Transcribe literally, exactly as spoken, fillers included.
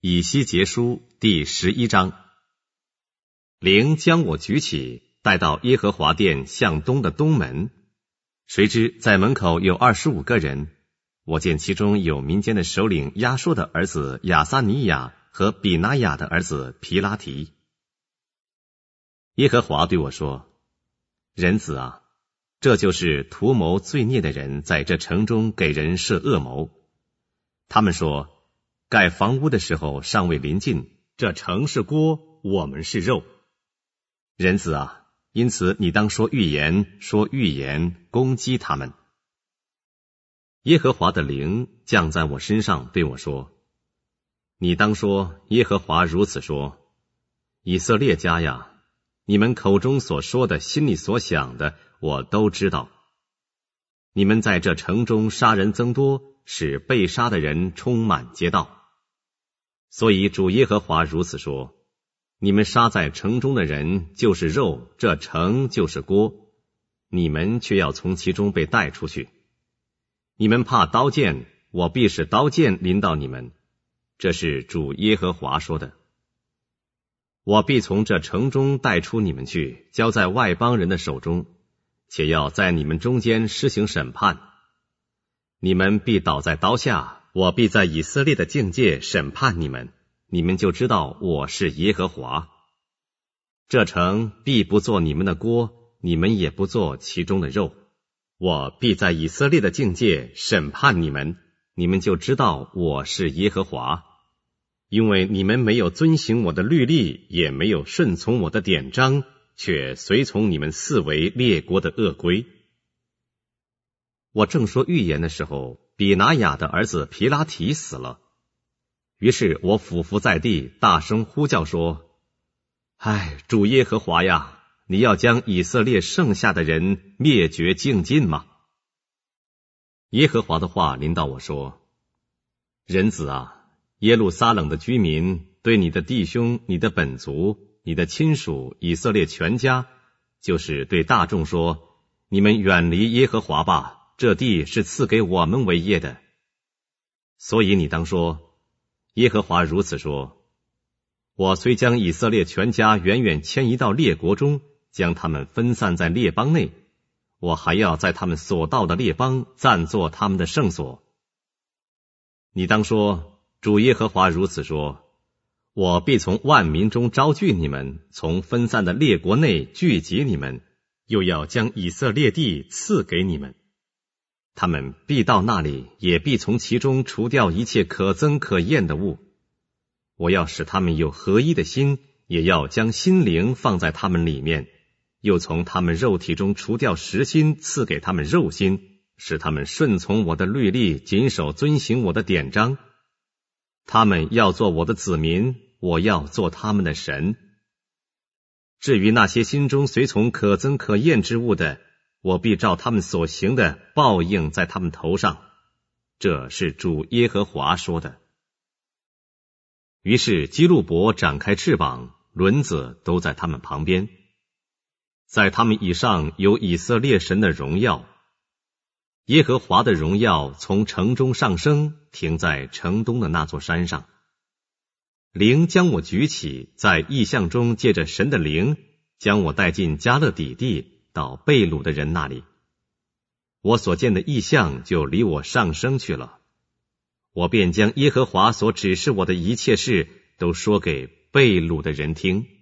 以西结书第十一章。灵将我举起，带到耶和华殿向东的东门，谁知在门口有二十五个人，我见其中有民间的首领亚说的儿子亚撒尼亚和比拿雅的儿子皮拉提。耶和华对我说：人子啊，这就是图谋罪孽的人在这城中给人设恶谋。他们说，盖房屋的时候尚未临近，这城是锅，我们是肉。人子啊，因此你当说预言，说预言，攻击他们。耶和华的灵降在我身上，对我说：你当说，耶和华如此说，以色列家呀，你们口中所说的，心里所想的，我都知道。你们在这城中杀人增多，使被杀的人充满街道。所以主耶和华如此说，你们杀在城中的人就是肉，这城就是锅，你们却要从其中被带出去。你们怕刀剑，我必使刀剑临到你们，这是主耶和华说的。我必从这城中带出你们去，交在外邦人的手中，且要在你们中间施行审判。你们必倒在刀下，我必在以色列的境界审判你们，你们就知道我是耶和华。这城必不做你们的锅，你们也不做其中的肉。我必在以色列的境界审判你们，你们就知道我是耶和华。因为你们没有遵行我的律例，也没有顺从我的典章，却随从你们四围列国的恶规。我正说预言的时候，比拿雅的儿子皮拉提死了。于是我俯伏在地，大声呼叫说：唉，主耶和华呀，你要将以色列剩下的人灭绝净尽吗？耶和华的话临到我说：人子啊，耶路撒冷的居民对你的弟兄、你的本族、你的亲属以色列全家，就是对大众说，你们远离耶和华吧，这地是赐给我们为业的。所以你当说，耶和华如此说，我虽将以色列全家远远迁移到列国中，将他们分散在列邦内，我还要在他们所到的列邦暂作他们的圣所。你当说，主耶和华如此说，我必从万民中招聚你们，从分散的列国内聚集你们，又要将以色列地赐给你们。他们必到那里，也必从其中除掉一切可憎可厌的物。我要使他们有合一的心，也要将心灵放在他们里面，又从他们肉体中除掉实心，赐给他们肉心，使他们顺从我的律例，谨守遵行我的典章。他们要做我的子民，我要做他们的神。至于那些心中随从可憎可厌之物的，我必照他们所行的报应在他们头上。这是主耶和华说的。于是基路伯展开翅膀，轮子都在他们旁边，在他们以上有以色列神的荣耀。耶和华的荣耀从城中上升，停在城东的那座山上。灵将我举起，在异象中借着神的灵，将我带进加勒底地，到被掳的人那里。我所见的异象就离我上升去了。我便将耶和华所指示我的一切事，都说给被掳的人听。